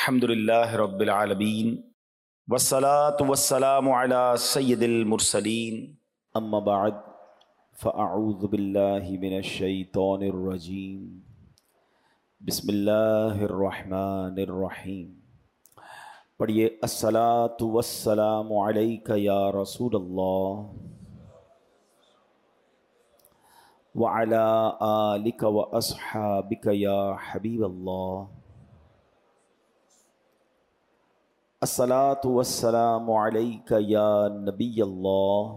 الحمدللہ رب العالمین والصلاة والسلام علی سید المرسلین اما بعد فاعوذ باللہ من الشیطان الرجیم بسم اللہ الرحمن الرحیم۔ پڑھیے الصلاة والسلام علیک یا رسول اللہ وعلی آلک واصحابک یا حبیب اللہ۔ الصلاة والسلام علیک یا نبی اللہ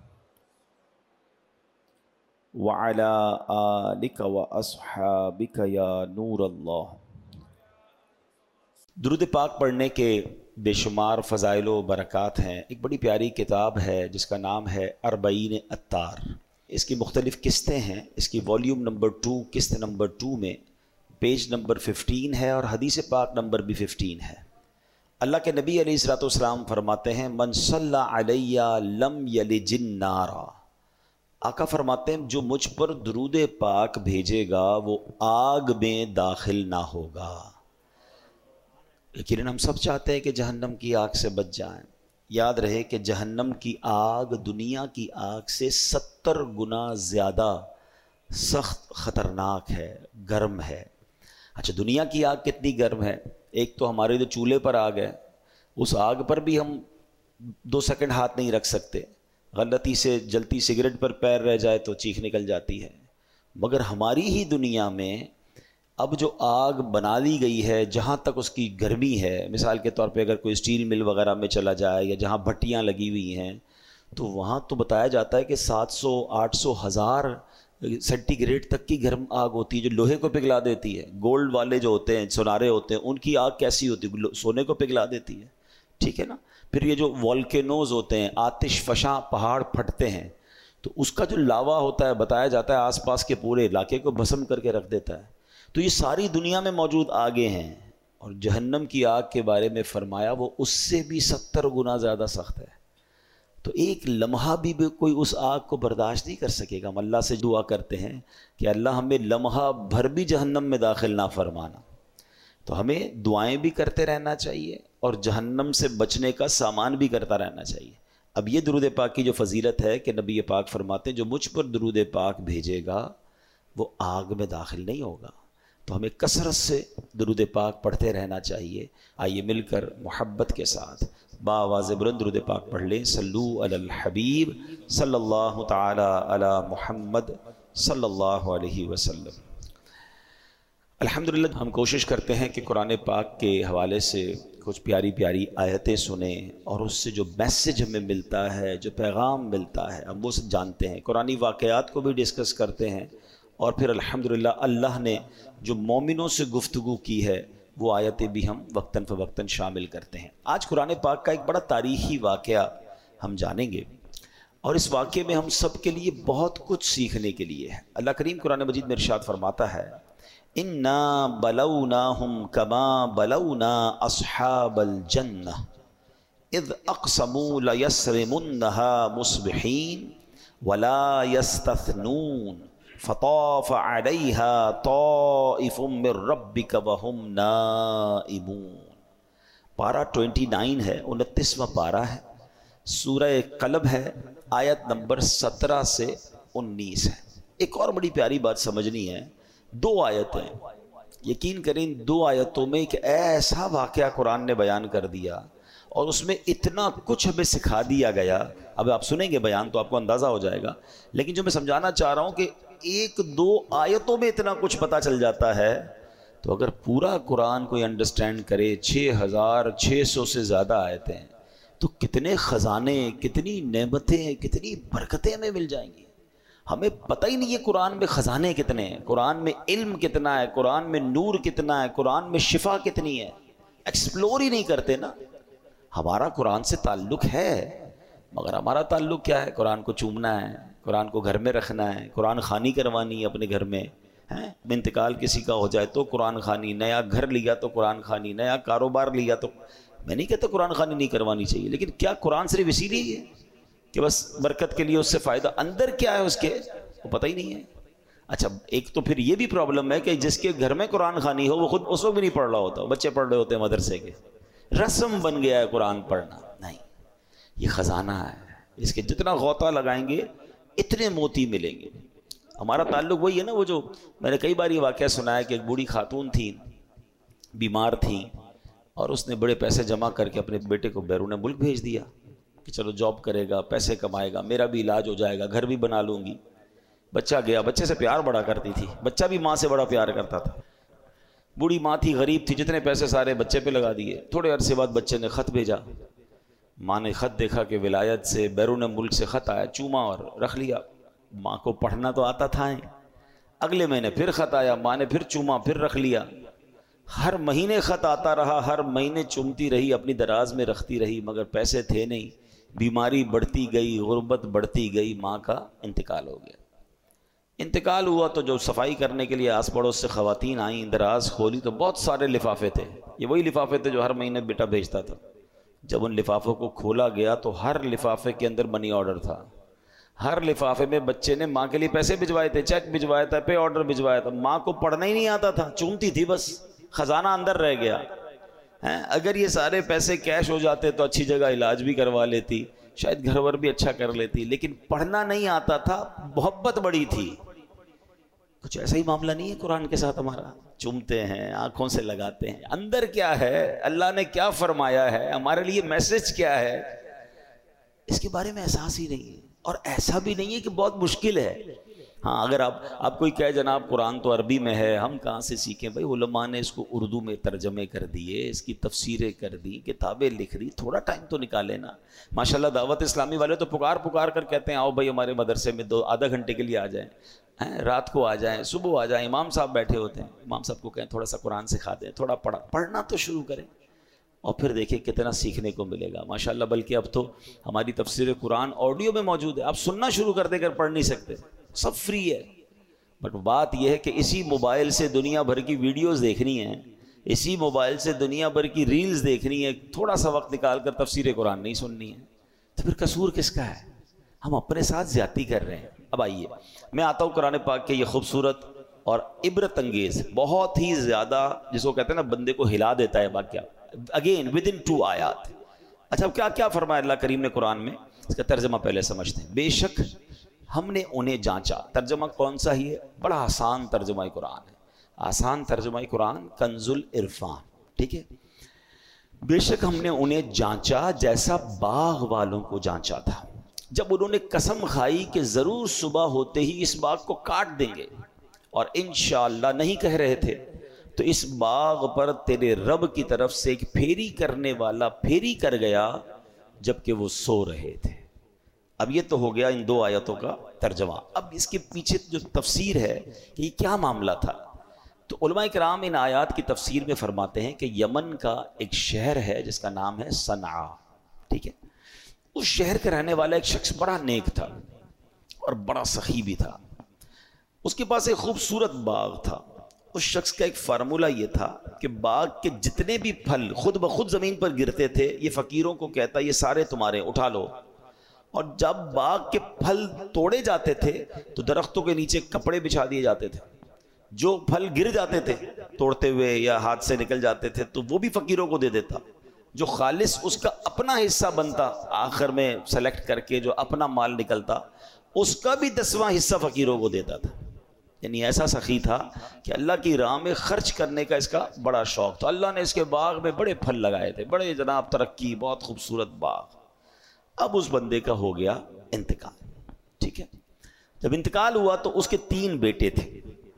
وعلی آلک واصحابک یا نور اللہ۔ درود پاک پڑھنے کے بے شمار فضائل و برکات ہیں۔ ایک بڑی پیاری کتاب ہے جس کا نام ہے اربعین عطار۔ اس کی مختلف قسطیں ہیں۔ اس کی والیوم نمبر 2 قسط نمبر 2 میں پیج نمبر 15 ہے اور حدیث پاک نمبر بھی 15 ہے۔ اللہ کے نبی علیہ الصلوۃ والسلام فرماتے ہیں من صلی علیہ لم یلج النار۔ آقا فرماتے ہیں جو مجھ پر درود پاک بھیجے گا وہ آگ میں داخل نہ ہوگا۔ لیکن ہم سب چاہتے ہیں کہ جہنم کی آگ سے بچ جائیں۔ یاد رہے کہ جہنم کی آگ دنیا کی آگ سے 70 گنا زیادہ سخت خطرناک ہے، گرم ہے۔ اچھا دنیا کی آگ کتنی گرم ہے؟ ایک تو ہمارے جو چولہے پر آگ ہے، اس آگ پر بھی ہم 2 سیکنڈ ہاتھ نہیں رکھ سکتے، غلطی سے جلتی سگریٹ پر پیر رہ جائے تو چیخ نکل جاتی ہے۔ مگر ہماری ہی دنیا میں اب جو آگ بنا لی گئی ہے، جہاں تک اس کی گرمی ہے، مثال کے طور پہ اگر کوئی اسٹیل مل وغیرہ میں چلا جائے یا جہاں بھٹیاں لگی ہوئی ہیں تو وہاں تو بتایا جاتا ہے کہ 700 800 1000 سینٹی گریڈ تک کی گرم آگ ہوتی ہے جو لوہے کو پگھلا دیتی ہے۔ گولڈ والے جو ہوتے ہیں، سونارے ہوتے ہیں، ان کی آگ کیسی ہوتی ہے؟ سونے کو پگھلا دیتی ہے، ٹھیک ہے نا۔ پھر یہ جو والکینوز ہوتے ہیں، آتش فشاں پہاڑ پھٹتے ہیں تو اس کا جو لاوا ہوتا ہے بتایا جاتا ہے آس پاس کے پورے علاقے کو بھسم کر کے رکھ دیتا ہے۔ تو یہ ساری دنیا میں موجود آگیں ہیں، اور جہنم کی آگ کے بارے میں فرمایا وہ اس سے بھی 70 گنا زیادہ سخت ہے۔ تو ایک لمحہ بھی کوئی اس آگ کو برداشت نہیں کر سکے گا۔ ہم اللہ سے دعا کرتے ہیں کہ اللہ ہمیں لمحہ بھر بھی جہنم میں داخل نہ فرمانا۔ تو ہمیں دعائیں بھی کرتے رہنا چاہیے اور جہنم سے بچنے کا سامان بھی کرتا رہنا چاہیے۔ اب یہ درود پاک کی جو فضیلت ہے کہ نبی پاک فرماتے ہیں جو مجھ پر درود پاک بھیجے گا وہ آگ میں داخل نہیں ہوگا۔ تو ہمیں کثرت سے درود پاک پڑھتے رہنا چاہیے۔ آئیے مل کر محبت کے ساتھ بآواز بلند درود پاک پڑھ لیں۔ صلو علی الحبیب صلی اللہ تعالی علی محمد صلی اللہ علیہ وسلم۔ الحمدللہ ہم کوشش کرتے ہیں کہ قرآن پاک کے حوالے سے کچھ پیاری پیاری آیتیں سنیں اور اس سے جو میسج ہمیں ملتا ہے، جو پیغام ملتا ہے، ہم وہ سب جانتے ہیں۔ قرآنی واقعات کو بھی ڈسکس کرتے ہیں اور پھر الحمدللہ اللہ نے جو مومنوں سے گفتگو کی ہے وہ آیتیں بھی ہم وقتاً فوقتاً شامل کرتے ہیں۔ آج قرآن پاک کا ایک بڑا تاریخی واقعہ ہم جانیں گے اور اس واقعے میں ہم سب کے لیے بہت کچھ سیکھنے کے لیے ہے۔ اللہ کریم قرآن مجید میں ارشاد فرماتا ہے اِنَّا بَلَوْنَاهُمْ كَمَا بَلَوْنَا أَصْحَابَ الْجَنَّةِ إِذْ أَقْسَمُوا لَيَصْرِمُنَّهَا مُصْبِحِينَ وَلَا يَسْتَثْنُونَ فطاف علیہا طائف من ربک وہم نائمون۔ پارہ 29 ہے، 29واں پارہ ہے، سورہ قلب ہے، آیت نمبر 17 سے 19 ہے۔ ایک اور بڑی پیاری بات سمجھنی ہے، 2 آیتیں، یقین کریں 2 آیتوں میں ایک ایسا واقعہ قرآن نے بیان کر دیا اور اس میں اتنا کچھ ہمیں سکھا دیا گیا۔ اب آپ سنیں گے بیان تو آپ کو اندازہ ہو جائے گا، لیکن جو میں سمجھانا چاہ رہا ہوں کہ 1-2 آیتوں میں اتنا کچھ پتہ چل جاتا ہے، تو اگر پورا قرآن کوئی انڈرسٹینڈ کرے 6600 سے زیادہ آیتیں ہیں تو کتنے خزانے، کتنی نعمتیں، کتنی برکتیں ہمیں مل جائیں گی۔ ہمیں پتہ ہی نہیں ہے قرآن میں خزانے کتنے ہیں، قرآن میں علم کتنا ہے، قرآن میں نور کتنا ہے، قرآن میں شفا کتنی ہے، ایکسپلور ہی نہیں کرتے نا۔ ہمارا قرآن سے تعلق ہے مگر ہمارا تعلق کیا ہے؟ قرآن کو چومنا ہے، قرآن کو گھر میں رکھنا ہے، قرآن خوانی کروانی ہے اپنے گھر میں، انتقال کسی کا ہو جائے تو قرآن خوانی، نیا گھر لیا تو قرآن خوانی، نیا کاروبار لیا تو، میں نہیں کہتا قرآن خوانی نہیں کروانی چاہیے، لیکن کیا قرآن صرف اسی لیے ہے کہ بس برکت کے لیے اس سے فائدہ؟ اندر کیا ہے اس کے وہ پتہ ہی نہیں ہے۔ اچھا ایک تو پھر یہ بھی پرابلم ہے کہ جس کے گھر میں قرآن خوانی ہو وہ خود اس وقت بھی نہیں پڑھ رہا ہوتا، بچے پڑھ رہے ہوتے ہیں مدرسے کے، رسم بن گیا ہے قرآن پڑھنا. نہیں، یہ خزانہ ہے، اس کے جتنا غوطہ لگائیں گے اتنے موتی ملیں گے. ہمارا تعلق وہی ہے نا، وہ جو میں نے کئی بار یہ واقعہ سنا ہے کہ ایک بوڑھی خاتون تھی، بیمار تھی، اور اس نے بڑے پیسے جمع کر کے اپنے بیٹے کو بیرون ملک بھیج دیا کہ چلو جاب کرے گا، پیسے کمائے گا، میرا بھی علاج ہو جائے گا، گھر بھی بنا لوں گی. بچہ گیا، بچے سے پیار بڑا کرتی تھی، بچہ بھی ماں سے بڑا پیار کرتا تھا. بوڑھی ماں تھی، غریب تھی، جتنے پیسے سارے بچے پہ لگا دیے. تھوڑے عرصے بعد بچے نے خط بھیجا، ماں نے خط دیکھا کہ ولایت سے بیرون ملک سے خط آیا، چوما اور رکھ لیا. ماں کو پڑھنا تو آتا تھا. اگلے مہینے پھر خط آیا، ماں نے پھر چوما، پھر رکھ لیا. ہر مہینے خط آتا رہا، ہر مہینے چومتی رہی، اپنی دراز میں رکھتی رہی، مگر پیسے تھے نہیں. بیماری بڑھتی گئی، غربت بڑھتی گئی، ماں کا انتقال ہو گیا. انتقال ہوا تو جو صفائی کرنے کے لیے آس پڑوس سے خواتین آئیں، دراز کھولی تو بہت سارے لفافے تھے. یہ وہی لفافے تھے جو ہر مہینے بیٹا بھیجتا تھا. جب ان لفافوں کو کھولا گیا تو ہر لفافے کے اندر منی آرڈر تھا. ہر لفافے میں بچے نے ماں کے لیے پیسے بھجوائے تھے، چیک بھجوایا تھا، پے آرڈر بھجوایا تھا. ماں کو پڑھنا ہی نہیں آتا تھا، چومتی تھی بس، خزانہ اندر رہ گیا. اگر یہ سارے پیسے کیش ہو جاتے تو اچھی جگہ علاج بھی کروا لیتی، شاید گھر ور بھی اچھا کر لیتی، لیکن پڑھنا نہیں آتا تھا. محبت بڑی تھی. کچھ ایسا ہی معاملہ نہیں ہے قرآن کے ساتھ ہمارا؟ چومتے ہیں، آنکھوں سے لگاتے ہیں، اندر کیا ہے، اللہ نے کیا فرمایا ہے، ہمارے لیے میسج کیا ہے، اس کے بارے میں احساس ہی نہیں ہے. اور ایسا بھی نہیں ہے کہ بہت مشکل ہے. ہاں اگر آپ کوئی کہے جناب قرآن تو عربی میں ہے، ہم کہاں سے سیکھیں؟ بھائی علماء نے اس کو اردو میں ترجمے کر دیے، اس کی تفسیریں کر دی، کتابیں لکھ دی، تھوڑا ٹائم تو نکالے نا. ماشاءاللہ دعوت اسلامی والے تو پکار کر کہتے ہیں آؤ بھائی ہمارے مدرسے میں آدھا گھنٹے کے لیے آ جائیں، رات کو آ جائیں، صبح آ جائیں. امام صاحب بیٹھے ہوتے ہیں، امام صاحب کو کہیں تھوڑا سا قرآن سکھا دیں، تھوڑا پڑھنا تو شروع کریں، اور پھر دیکھیں کتنا سیکھنے کو ملے گا ماشاءاللہ. بلکہ اب تو ہماری تفسیر قرآن آڈیو میں موجود ہے، آپ سننا شروع کر دیں، اگر پڑھ نہیں سکتے سب فری ہے. بٹ بات یہ ہے کہ اسی موبائل سے دنیا بھر کی ویڈیوز دیکھنی ہیں، اسی موبائل سے دنیا بھر کی ریلز دیکھنی ہے، تھوڑا سا وقت نکال کر تفسیر قرآن نہیں سننی ہے. تو پھر قصور کس کا ہے؟ ہم اپنے ساتھ زیادتی کر رہے ہیں. اب آئیے میں آتا ہوں قرآن پاک کے یہ خوبصورت اور عبرت انگیز، بہت ہی زیادہ جس کو کہتے ہیں نا بندے کو ہلا دیتا ہے واقعہ، اگین ود ان 2 آیات. اچھا اب کیا فرمایا اللہ کریم نے قرآن میں؟ اس کا ترجمہ پہلے سمجھتے ہیں. بے شک ہم نے انہیں جانچا. ترجمہ کون سا ہی ہے؟ بڑا آسان ترجمہ قرآن ہے، آسان ترجمہ قرآن، کنز العرفان. ٹھیک ہے، بے شک ہم نے انہیں جانچا جیسا باغ والوں کو جانچا تھا، جب انہوں نے قسم کھائی کہ ضرور صبح ہوتے ہی اس باغ کو کاٹ دیں گے، اور انشاءاللہ نہیں کہہ رہے تھے، تو اس باغ پر تیرے رب کی طرف سے ایک پھیری کرنے والا پھیری کر گیا جبکہ وہ سو رہے تھے. اب یہ تو ہو گیا ان 2 آیتوں کا ترجمہ. اب اس کے پیچھے جو تفسیر ہے کہ یہ کیا معاملہ تھا، تو علماء کرام ان آیات کی تفسیر میں فرماتے ہیں کہ یمن کا ایک شہر ہے جس کا نام ہے صنعا. ٹھیک ہے، اس شہر کا رہنے والا ایک شخص بڑا نیک تھا اور بڑا سخی بھی تھا. اس کے پاس ایک خوبصورت باغ تھا. اس شخص کا ایک فارمولہ یہ تھا کہ باغ کے جتنے بھی پھل خود بخود زمین پر گرتے تھے، یہ فقیروں کو کہتا یہ سارے تمہارے، اٹھا لو. اور جب باغ کے پھل توڑے جاتے تھے تو درختوں کے نیچے کپڑے بچھا دیے جاتے تھے. جو پھل گر جاتے تھے توڑتے ہوئے یا ہاتھ سے نکل جاتے تھے تو وہ بھی فقیروں کو دے دیتا. جو خالص اس کا اپنا حصہ بنتا آخر میں سلیکٹ کر کے، جو اپنا مال نکلتا، اس کا بھی 10واں حصہ فقیروں کو دیتا تھا. یعنی ایسا سخی تھا کہ اللہ کی راہ میں خرچ کرنے کا اس کا بڑا شوق تھا. اللہ نے اس کے باغ میں بڑے پھل لگائے تھے، بڑے جناب ترقی، بہت خوبصورت باغ. اب اس بندے کا ہو گیا انتقال. ٹھیک ہے، جب انتقال ہوا تو اس کے 3 بیٹے تھے.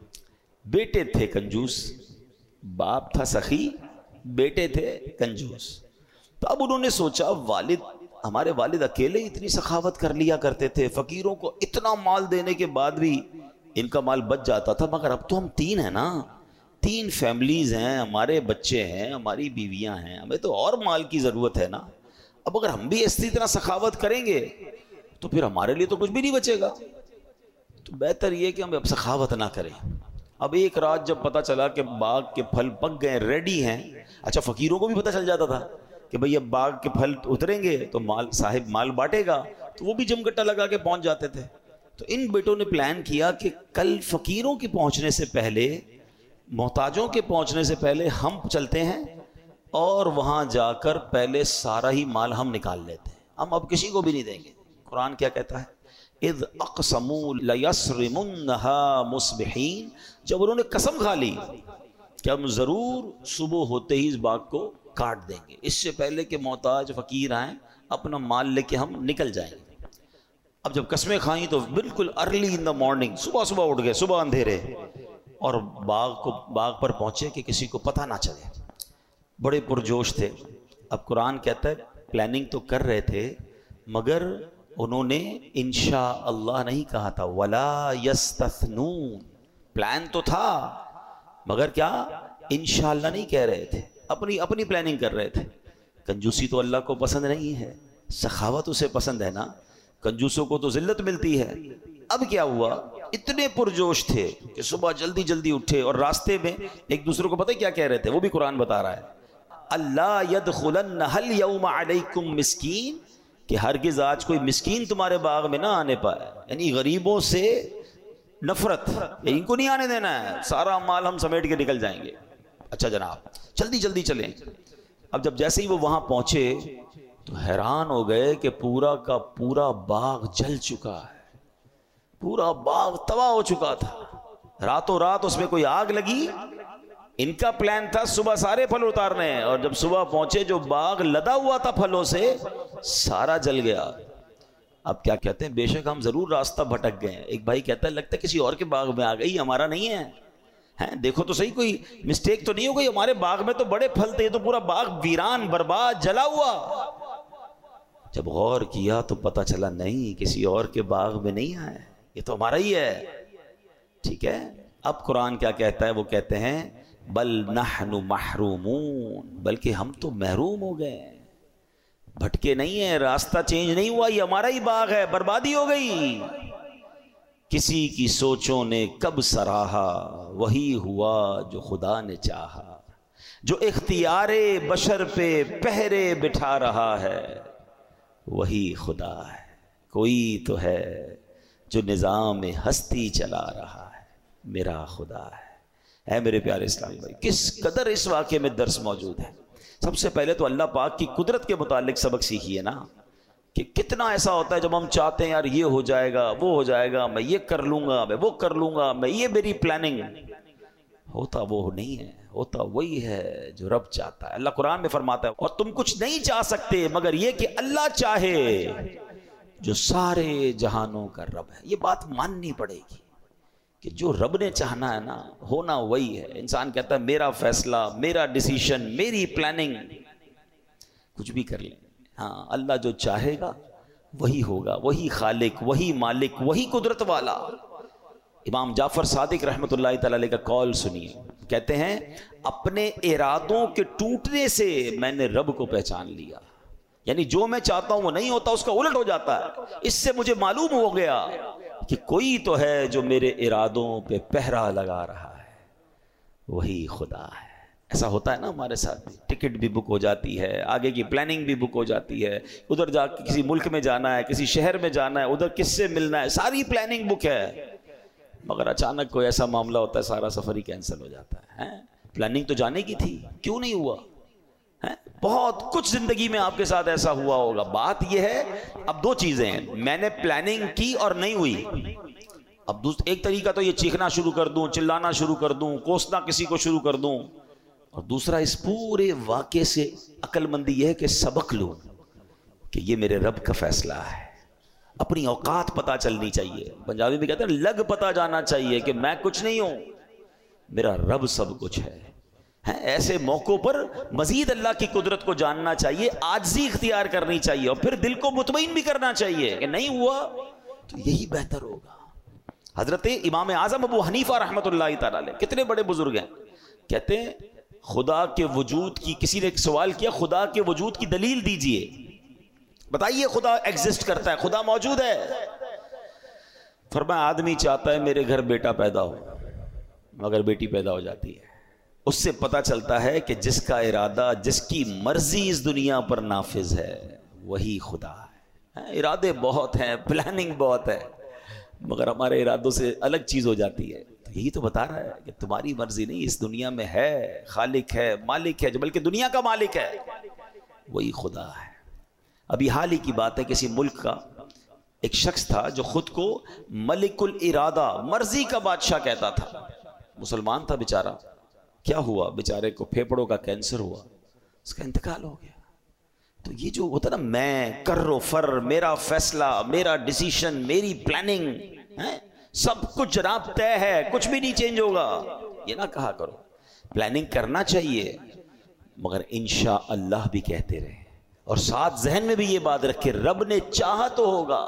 بیٹے تھے کنجوس، باپ تھا سخی، بیٹے تھے کنجوس. تو اب انہوں نے سوچا ہمارے والد اکیلے اتنی سخاوت کر لیا کرتے تھے، فقیروں کو اتنا مال دینے کے بعد بھی ان کا مال بچ جاتا تھا، مگر اب تو ہم 3 ہیں نا، 3 فیملیز ہیں، ہمارے بچے ہیں، ہماری بیویاں ہیں، ہمیں تو اور مال کی ضرورت ہے نا. اب اگر ہم بھی اسی طرح سخاوت کریں گے تو پھر ہمارے لیے تو کچھ بھی نہیں بچے گا. تو بہتر یہ کہ ہم اب سخاوت نہ کریں. اب ایک رات جب پتہ چلا کہ باغ کے پھل پک گئے، ریڈی ہیں. اچھا فقیروں کو بھی پتہ چل جاتا تھا کہ بھئی اب باغ کے پھل اتریں گے تو صاحب مال بانٹے گا، تو وہ بھی جمگٹا لگا کے پہنچ جاتے تھے. تو ان بیٹوں نے پلان کیا کہ کل فقیروں کے پہنچنے سے پہلے، محتاجوں کے پہنچنے سے پہلے ہم چلتے ہیں اور وہاں جا کر پہلے سارا ہی مال ہم نکال لیتے ہیں، ہم اب کسی کو بھی نہیں دیں گے۔ قرآن کیا کہتا ہے؟ اذ اقسموا لیصرمنها مصبحین، جب انہوں نے قسم کھا لی کہ ہم ضرور صبح ہوتے ہی اس باغ کو کاٹ دیں گے، اس سے پہلے کہ محتاج فقیر آئیں اپنا مال لے کے ہم نکل جائیں گے۔ اب جب قسمیں کھائیں تو بالکل ارلی ان دا مارننگ، صبح اٹھ گئے، صبح اندھیرے، اور باغ پر پہنچے کہ کسی کو پتہ نہ چلے، بڑے پرجوش تھے۔ اب قرآن کہتا ہے پلاننگ تو کر رہے تھے مگر انہوں نے انشاء اللہ نہیں کہا تھا، ولا یستثنون، پلان تو تھا مگر کیا انشاءاللہ نہیں کہہ رہے تھے، اپنی پلاننگ کر رہے تھے۔ کنجوسی تو اللہ کو پسند نہیں ہے، سخاوت اسے پسند ہے نا، کنجوسوں کو تو ذلت ملتی ہے۔ اب کیا ہوا، اتنے پرجوش تھے کہ صبح جلدی جلدی اٹھے اور راستے میں ایک دوسرے کو پتہ کیا کہہ رہے تھے، وہ بھی قرآن بتا رہا ہے، اللہ یدخلنہ اليوم علیکم مسکین، کہ ہرگز آج کوئی مسکین تمہارے باغ میں نہ آنے پائے، یعنی غریبوں سے نفرت، ان کو نہیں آنے دینا ہے، سارا مال ہم سمیٹ کے نکل جائیں گے۔ اچھا جناب جلدی جلدی چلیں۔ اب جب جیسے ہی وہ وہاں پہنچے تو حیران ہو گئے کہ پورا کا پورا باغ جل چکا ہے، پورا باغ تباہ ہو چکا تھا، راتوں رات اس میں کوئی آگ لگی۔ ان کا پلان تھا صبح سارے پھل اتارنے، اور جب صبح پہنچے جو باغ لدا ہوا تھا پھلوں سے سارا جل گیا۔ اب کیا کہتے ہیں، بے شک ہم ضرور راستہ بھٹک گئے ہیں۔ ایک بھائی کہتا ہے لگتا ہے کسی اور کے باغ میں آ گئی، ہمارا نہیں ہے، دیکھو تو صحیح کوئی مسٹیک تو نہیں ہو گئی، ہمارے باغ میں تو بڑے پھل تھے، یہ تو پورا باغ ویران برباد جلا ہوا۔ جب غور کیا تو پتہ چلا نہیں، کسی اور کے باغ میں نہیں آئے، یہ تو ہمارا ہی ہے۔ ٹھیک ہے، اب قرآن کیا کہتا ہے، وہ کہتے ہیں بل نحن محرومون، بلکہ ہم تو محروم ہو گئے، بھٹکے نہیں ہیں، راستہ چینج نہیں ہوا، یہ ہمارا ہی باغ ہے، بربادی ہو گئی۔ کسی کی سوچوں نے کب سراہا، وہی ہوا جو خدا نے چاہا، جو اختیار بشر پہ پہرے بٹھا رہا ہے وہی خدا ہے، کوئی تو ہے جو نظام ہستی چلا رہا ہے، میرا خدا ہے۔ اے میرے پیارے اسلام بھائی، کس قدر اس واقعے میں درس موجود ہے۔ سب سے پہلے تو اللہ پاک کی قدرت کے متعلق سبق سیکھیے نا، کہ کتنا ایسا ہوتا ہے جب ہم چاہتے ہیں یار یہ ہو جائے گا، وہ ہو جائے گا، میں یہ کر لوں گا، میں وہ کر لوں گا، میں یہ میری پلاننگ، ہوتا وہ نہیں ہے، ہوتا وہی ہے جو رب چاہتا ہے۔ اللہ قرآن میں فرماتا ہے اور تم کچھ نہیں چاہ سکتے مگر یہ کہ اللہ چاہے جو سارے جہانوں کا رب ہے۔ یہ بات ماننی پڑے گی کہ جو رب نے چاہنا ہے نا، ہونا وہی ہے۔ انسان کہتا ہے میرا فیصلہ، میرا ڈیسیشن، میری پلاننگ، کچھ بھی کر لیں، ہاں اللہ جو چاہے گا وہی ہوگا، وہی خالق، وہی مالک، وہی قدرت والا۔ امام جعفر صادق رحمۃ اللہ تعالی علیہ کا قول سنیے، کہتے ہیں اپنے ارادوں کے ٹوٹنے سے میں نے رب کو پہچان لیا، یعنی جو میں چاہتا ہوں وہ نہیں ہوتا، اس کا الٹ ہو جاتا ہے۔ اس سے مجھے معلوم ہو گیا کہ کوئی تو ہے جو میرے ارادوں پہ پہرا لگا رہا ہے، وہی خدا ہے۔ ایسا ہوتا ہے نا ہمارے ساتھ، ٹکٹ بھی بک ہو جاتی ہے، آگے کی پلاننگ بھی بک ہو جاتی ہے، ادھر جا کے کسی ملک میں جانا ہے، کسی شہر میں جانا ہے، ادھر کس سے ملنا ہے، ساری پلاننگ بک ہے، مگر اچانک کوئی ایسا معاملہ ہوتا ہے سارا سفر ہی کینسل ہو جاتا ہے۔ پلاننگ تو جانے کی تھی، کیوں نہیں ہوا؟ بہت کچھ زندگی میں آپ کے ساتھ ایسا ہوا ہوگا۔ بات یہ ہے، اب دو چیزیں ہیں، میں نے پلاننگ کی اور نہیں ہوئی۔ اب ایک طریقہ تو یہ چیخنا شروع کر دوں، چلانا شروع کر دوں، کوسنا کسی کو شروع کر دوں، اور دوسرا اس پورے واقعے سے عقل مندی یہ ہے کہ سبق لوں کہ یہ میرے رب کا فیصلہ ہے۔ اپنی اوقات پتہ چلنی چاہیے، پنجابی میں کہتے ہیں لگ پتہ جانا چاہیے کہ میں کچھ نہیں ہوں، میرا رب سب کچھ ہے۔ ایسے موقعوں پر مزید اللہ کی قدرت کو جاننا چاہیے، عاجزی اختیار کرنی چاہیے، اور پھر دل کو مطمئن بھی کرنا چاہیے کہ نہیں ہوا تو یہی بہتر ہوگا۔ حضرت امام اعظم ابو حنیفہ رحمۃ اللہ تعالی علیہ کتنے بڑے بزرگ ہیں، کہتے ہیں خدا کے وجود کی، کسی نے ایک سوال کیا خدا کے وجود کی دلیل دیجئے، بتائیے خدا ایگزسٹ کرتا ہے، خدا موجود ہے؟ فرمایا آدمی چاہتا ہے میرے گھر بیٹا پیدا ہو، مگر بیٹی پیدا ہو جاتی ہے، اس سے پتہ چلتا ہے کہ جس کا ارادہ، جس کی مرضی اس دنیا پر نافذ ہے وہی خدا ہے۔ ارادے بہت ہیں، پلاننگ بہت ہے، مگر ہمارے ارادوں سے الگ چیز ہو جاتی ہے. تو یہی تو بتا رہا ہے کہ تمہاری مرضی نہیں، اس دنیا میں ہے خالق ہے، مالک ہے، جو بلکہ دنیا کا مالک ہے وہی خدا ہے. ابھی حال ہی کی بات ہے، کسی ملک کا ایک شخص تھا جو خود کو ملک الارادہ، مرضی کا بادشاہ کہتا تھا. مسلمان تھا بیچارہ. کیا ہوا؟ بیچارے کو پھیپڑوں کا کینسر ہوا، اس کا انتقال ہو گیا. تو یہ جو ہوتا نا میں کر و فر، میرا فیصلہ، میرا ڈیسیشن، میری پلاننگ، سب کچھ جناب طے ہے، کچھ بھی نہیں چینج ہوگا، یہ نہ کہا کرو. پلاننگ کرنا چاہیے مگر انشاءاللہ بھی کہتے رہے، اور ساتھ ذہن میں بھی یہ بات رکھے رب نے چاہا تو ہوگا.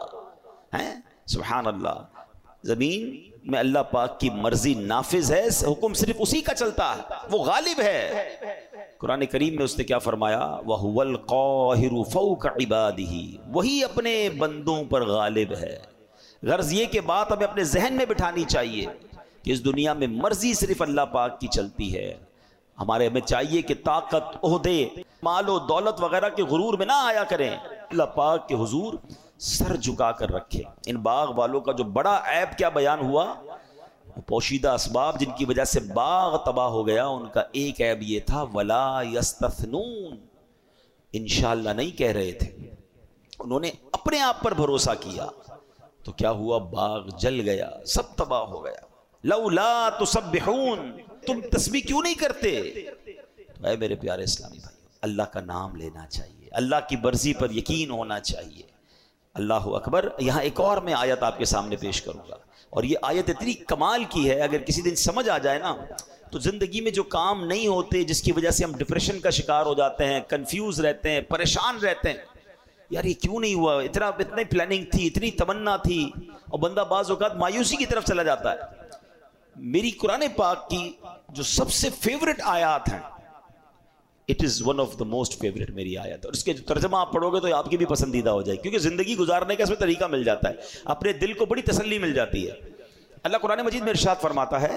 سبحان اللہ. زمین میں اللہ پاک کی مرضی نافذ ہے، حکم صرف اسی کا چلتا ہے، وہ غالب ہے. قرآن کریم میں اس نے کیا فرمایا؟ وَهُوَ الْقَاهِرُ فَوْقَ عِبَادِهِ، وہی اپنے بندوں پر غالب ہے. غرض یہ کہ بات ہمیں اپنے ذہن میں بٹھانی چاہیے کہ اس دنیا میں مرضی صرف اللہ پاک کی چلتی ہے. ہمیں چاہیے کہ طاقت، عہدے، مال و دولت وغیرہ کے غرور میں نہ آیا کریں، اللہ پاک کے حضور سر جھکا کر رکھے. ان باغ والوں کا جو بڑا عیب کیا بیان ہوا، پوشیدہ اسباب جن کی وجہ سے باغ تباہ ہو گیا، ان کا ایک عیب یہ تھا وَلَا يَسْتَثْنُونَ، انشاءاللہ نہیں کہہ رہے تھے. انہوں نے اپنے آپ پر بھروسہ کیا تو کیا ہوا؟ باغ جل گیا، سب تباہ ہو گیا. لَوْلَا تُسَبِّحُونَ، تم تسبیح کیوں نہیں کرتے؟ تو اے میرے پیارے اسلامی بھائی، اللہ کا نام لینا چاہیے، اللہ کی مرضی پر یقین ہونا چاہیے. اللہ اکبر. یہاں ایک اور میں آیت آپ کے سامنے پیش کروں گا، اور یہ آیت اتنی کمال کی ہے، اگر کسی دن سمجھ آ جائے نا تو زندگی میں جو کام نہیں ہوتے، جس کی وجہ سے ہم ڈپریشن کا شکار ہو جاتے ہیں، کنفیوز رہتے ہیں، پریشان رہتے ہیں، یار یہ کیوں نہیں ہوا، اتنی پلاننگ تھی، اتنی تمنا تھی، اور بندہ بعض اوقات مایوسی کی طرف چلا جاتا ہے. میری قرآن پاک کی جو سب سے فیورٹ آیات ہیں، it is one of the most favourite میری آیت، اور اس کے جو ترجمہ آپ پڑھو گے تو آپ کی بھی پسندیدہ ہو جائے، کیونکہ زندگی گزارنے کا اس میں طریقہ مل جاتا ہے، اپنے دل کو بڑی تسلی مل جاتی ہے. اللہ قرآن مجید میں ارشاد فرماتا ہے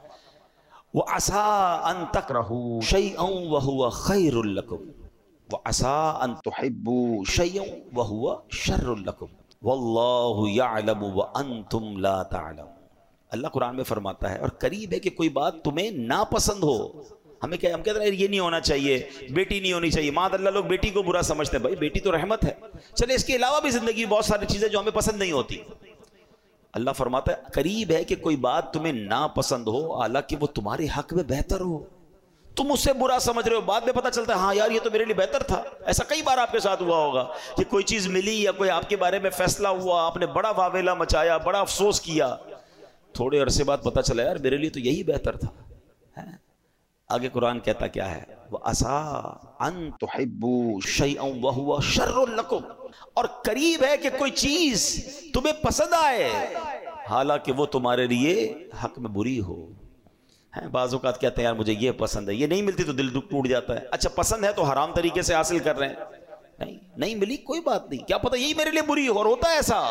وَعَسَىٰ أَن تَكْرَهُوا شَيْئًا وَهُوَ خَيْرٌ لَكُمْ وَعَسَىٰ أَن تُحِبُّوا شَيْئًا وَهُوَ شَرٌّ لَكُمْ وَاللَّهُ يَعْلَمُ وَأَنْتُمْ لَا تَعْلَمُونَ. اللہ قرآن میں فرماتا ہے، اور قریب ہے کہ کوئی بات تمہیں ناپسند ہو. ہم کہتے ہیں یہ نہیں ہونا چاہیے، بیٹی نہیں ہونی چاہیے، ماں اللہ لوگ بیٹی کو برا سمجھتے ہیں. بھائی بیٹی تو رحمت ہے، چلے اس کے علاوہ بھی زندگی بہت ساری چیزیں جو ہمیں پسند نہیں ہوتی. اللہ فرماتا ہے قریب ہے کہ کوئی بات تمہیں ناپسند ہو، حالانکہ وہ تمہارے حق میں بہتر ہو. تم اس سے برا سمجھ رہے ہو، بعد میں پتہ چلتا ہے ہاں یار یہ تو میرے لیے بہتر تھا. ایسا کئی بار آپ کے ساتھ ہوا ہوگا کہ کوئی چیز ملی یا کوئی آپ کے بارے میں فیصلہ ہوا، آپ نے بڑا واویلا مچایا، بڑا افسوس کیا، تھوڑے عرصے بعد پتہ چلا یار میرے لیے تو یہی بہتر تھا. آگے قرآن کہتا کیا ہے؟ وَعَسَىٰ أَن تُحِبُّوا شَيْئًا وَهُوَ شَرٌّ لَكُمْ، اور قریب ہے کہ کوئی چیز تمہیں پسند آئے حالانکہ وہ تمہارے لیے حق میں بری ہو. بعض اوقات کہتے ہیں یار مجھے یہ پسند ہے، یہ نہیں ملتی تو دل ٹوٹ جاتا ہے. اچھا پسند ہے تو حرام طریقے سے حاصل کر رہے ہیں، نہیں ملی کوئی بات نہیں، کیا پتہ یہی میرے لیے بری ہو، اور ہوتا ہے ایسا.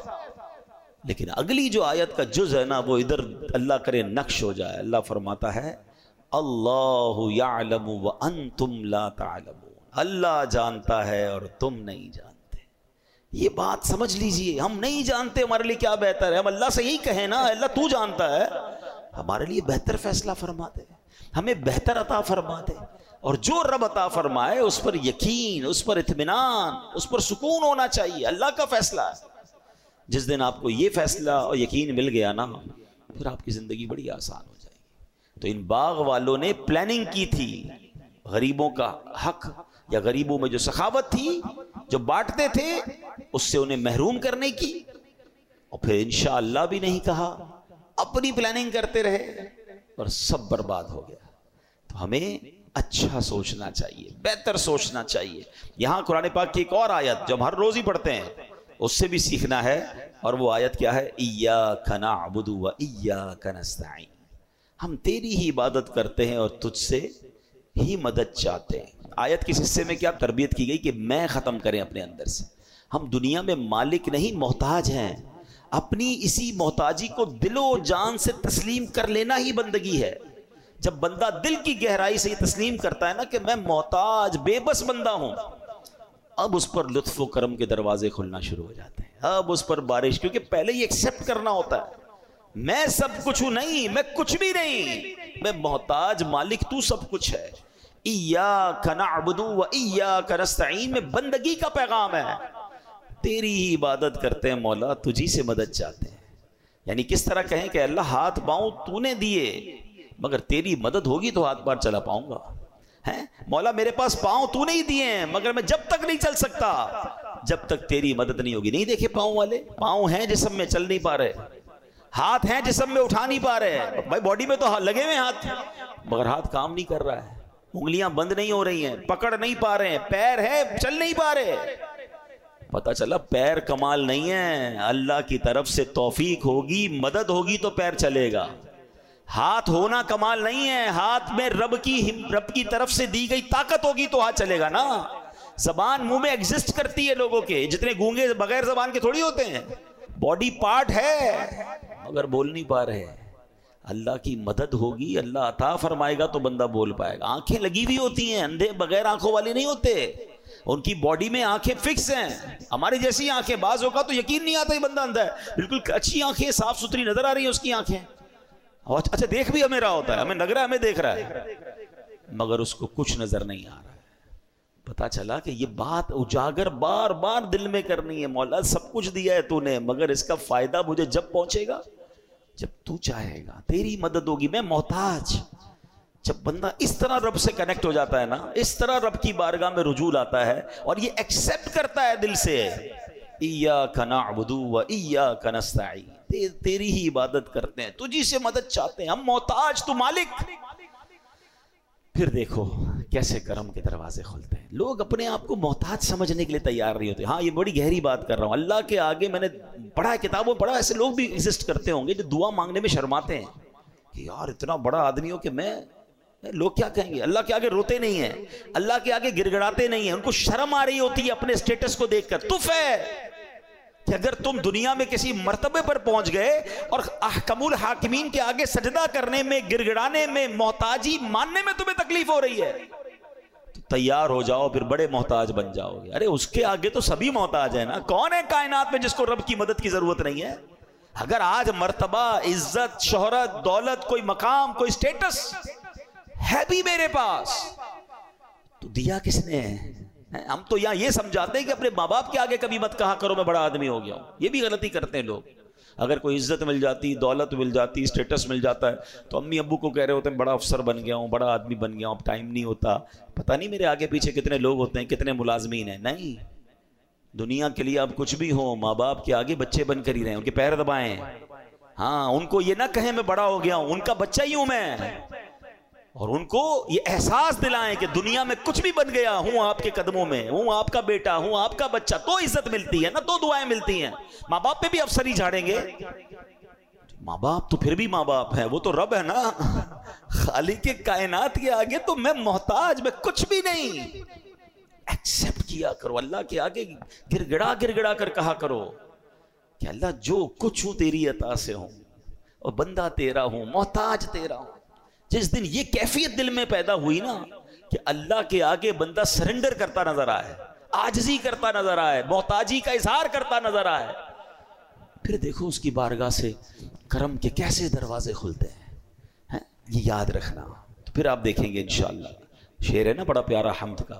لیکن اگلی جو آیت کا جز ہے نا، وہ ادھر اللہ کرے نقش ہو جائے. اللہ فرماتا ہے اللہ یعلم وانتم لا تعلمون، اللہ جانتا ہے اور تم نہیں جانتے. یہ بات سمجھ لیجئے، ہم نہیں جانتے ہمارے لیے کیا بہتر ہے. ہم اللہ سے یہی کہیں نا اللہ تو جانتا ہے، ہمارے لیے بہتر فیصلہ فرما دے، ہمیں بہتر عطا فرما دے. اور جو رب عطا فرمائے اس پر یقین، اس پر اطمینان، اس پر سکون ہونا چاہیے. اللہ کا فیصلہ ہے. جس دن آپ کو یہ فیصلہ اور یقین مل گیا نا، پھر آپ کی زندگی بڑی آسان ہو جائے گی. تو ان باغ والوں نے پلاننگ کی تھی، غریبوں کا حق یا غریبوں میں جو سخاوت تھی، جو بانٹتے تھے، اس سے انہیں محروم کرنے کی، اور پھر انشاءاللہ بھی نہیں کہا، اپنی پلاننگ کرتے رہے اور سب برباد ہو گیا. تو ہمیں اچھا سوچنا چاہیے، بہتر سوچنا چاہیے. یہاں قرآن پاک کی ایک اور آیت جو ہم ہر روز ہی پڑھتے ہیں، اس سے بھی سیکھنا ہے. اور وہ آیت کیا ہے؟ ایاک نعبد و ایاک نستعین، ہم تیری ہی عبادت کرتے ہیں اور تجھ سے ہی مدد چاہتے ہیں. آیت کس حصے میں کیا تربیت کی گئی کہ میں ختم کریں اپنے اندر سے. ہم دنیا میں مالک نہیں محتاج ہیں. اپنی اسی محتاجی کو دل و جان سے تسلیم کر لینا ہی بندگی ہے. جب بندہ دل کی گہرائی سے یہ تسلیم کرتا ہے نا کہ میں محتاج بے بس بندہ ہوں، اب اس پر لطف و کرم کے دروازے کھلنا شروع ہو جاتے ہیں. اب اس پر بارش، کیونکہ پہلے ہی ایکسپٹ کرنا ہوتا ہے میں سب کچھ ہوں نہیں، میں کچھ بھی نہیں، میں محتاج، مالک تو سب کچھ ہے. ایاک نعبد و ایاک نستعین میں بندگی کا پیغام ہے. تیری ہی عبادت کرتے ہیں مولا، تجھی سے مدد چاہتے ہیں. یعنی کس طرح کہیں کہ اللہ ہاتھ پاؤں تو نے دیے، مگر تیری مدد ہوگی تو ہاتھ پار چلا پاؤں گا. مولا میرے پاس پاؤں تو نہیں دیے ہیں، مگر میں جب تک نہیں چل سکتا جب تک تیری مدد نہیں ہوگی. نہیں دیکھے پاؤں والے، پاؤں ہیں جسم میں چل نہیں پا رہے، ہاتھ ہیں جسم میں اٹھا نہیں پا رہے، بھائی باڈی میں تو لگے ہوئے ہاتھ، مگر ہاتھ کام نہیں کر رہا ہے، انگلیاں بند نہیں ہو رہی ہیں، پکڑ نہیں پا رہے ہیں، پیر ہے چل نہیں پا رہے. پتہ چلا پیر کمال نہیں ہے، اللہ کی طرف سے توفیق ہوگی، مدد ہوگی تو پیر چلے گا. ہاتھ ہونا کمال نہیں ہے، ہاتھ میں رب کی طرف سے دی گئی طاقت ہوگی تو ہاتھ چلے گا نا. زبان منہ میں ایگزسٹ کرتی ہے لوگوں کے، جتنے گونگے بغیر زبان کے تھوڑی ہوتے ہیں. باڈی پارٹ ہے مگر بول نہیں پا رہے. اللہ کی مدد ہوگی، اللہ عطا فرمائے گا تو بندہ بول پائے گا. آنکھیں لگی ہوئی ہوتی ہیں، اندھے بغیر آنکھوں والے نہیں ہوتے، ان کی باڈی میں آنکھیں فکس ہیں. ہماری جیسی آنکھیں، بعض ہوگا تو یقین نہیں آتا یہ بندہ اندھا ہے، بالکل اچھی آنکھیں صاف ستھری نظر آ رہی ہیں اس کی آنکھیں، اچھا دیکھ بھی ہمیں رہا ہوتا ہے، ہمیں لگ رہا ہے ہمیں دیکھ رہا ہے، مگر اس کو کچھ نظر نہیں آ رہا ہے. پتا چلا کہ یہ بات اجاگر بار بار دل میں کرنی ہے، مولا سب کچھ دیا ہے تو نے، مگر اس کا فائدہ مجھے جب پہنچے گا جب تو چاہے گا، تیری مدد ہوگی، میں محتاج. جب بندہ اس طرح رب سے کنیکٹ ہو جاتا ہے نا، اس طرح رب کی بارگاہ میں رجوع آتا ہے اور یہ ایکسپٹ کرتا ہے دل سے، ایاک نعبد و ایاک نستعین، تیری ہی عبادت کرتے ہیں، تجھی سے مدد چاہتے ہیں، ہم محتاج، تو مالک. پھر دیکھو کیسے کرم کے دروازے کھلتے ہیں. لوگ اپنے آپ کو محتاج سمجھنے کے لیے تیار نہیں ہوتے. ہاں یہ بڑی گہری بات کر رہا ہوں، اللہ کے آگے میں نے پڑھا ہے، کتابوں پڑھا، ایسے لوگ بھی ایگزسٹ کرتے ہوں گے جو دعا مانگنے میں شرماتے ہیں کہ یار اتنا بڑا آدمی ہو کہ میں، لوگ کیا کہیں گے. اللہ کے آگے روتے نہیں ہیں، اللہ کے آگے گڑ گڑاتے نہیں ہیں، ان کو شرم آ رہی ہوتی ہے اپنے اسٹیٹس کو دیکھ کر. تف ہے کہ اگر تم دنیا میں کسی مرتبے پر پہنچ گئے اور احکم الحاکمین کے آگے سجدہ کرنے میں، گڑ گڑانے میں، محتاجی ماننے میں تمہیں تکلیف ہو رہی ہے تو تیار ہو جاؤ، پھر بڑے محتاج بن جاؤ گے. ارے اس کے آگے تو سبھی محتاج ہیں نا. کون ہے کائنات میں جس کو رب کی مدد کی ضرورت نہیں ہے؟ اگر آج مرتبہ، عزت، شہرت، دولت، کوئی مقام، کوئی سٹیٹس ہے بھی میرے پاس تو دیا کس نے ہے؟ ہم تو یہاں یہ سمجھاتے ہیں کہ اپنے ماں باپ کے آگے کبھی مت کہا کرو میں بڑا آدمی ہو گیا ہوں. یہ بھی غلطی کرتے ہیں لوگ. اگر کوئی عزت مل جاتی، دولت مل جاتی، سٹیٹس مل جاتا ہے تو امی ابو کو کہہ رہے ہوتے ہیں بڑا افسر بن گیا ہوں، بڑا آدمی بن گیا ہوں، اب ٹائم نہیں ہوتا، پتہ نہیں میرے آگے پیچھے کتنے لوگ ہوتے ہیں، کتنے ملازمین ہیں. نہیں، دنیا کے لیے اب کچھ بھی ہو، ماں باپ کے آگے بچے بن کر ہی رہیں، ان کے پیر دبائیں. ہاں ان کو یہ نہ کہیں میں بڑا ہو گیا ہوں، ان کا بچہ ہی ہوں میں، اور ان کو یہ احساس دلائیں کہ دنیا میں کچھ بھی بن گیا ہوں آپ کے قدموں میں، ہوں آپ کا بیٹا، ہوں آپ کا بچہ، تو عزت ملتی ہے نا، تو دعائیں ملتی ہیں. ماں باپ پہ بھی افسر ہی جھاڑیں گے؟ ماں باپ تو پھر بھی ماں باپ ہیں، وہ تو رب ہے نا، خالق کائنات کے آگے تو میں محتاج، میں کچھ بھی نہیں. ایکسپٹ کیا کرو، اللہ کے آگے گڑ گڑا کر کہا کرو کہ اللہ جو کچھ ہوں تیری عطا سے ہوں، اور بندہ تیرا ہوں، محتاج تیرا ہوں. جس دن یہ کیفیت دل میں پیدا ہوئی نا کہ اللہ کے آگے بندہ سرنڈر کرتا نظر آئے، عاجزی کرتا نظر آئے، محتاجی کا اظہار کرتا نظر آئے، پھر دیکھو اس کی بارگاہ سے کرم کے کیسے دروازے کھلتے ہیں. یہ یاد رکھنا. تو پھر آپ دیکھیں گے انشاءاللہ. شعر ہے نا بڑا پیارا حمد کا،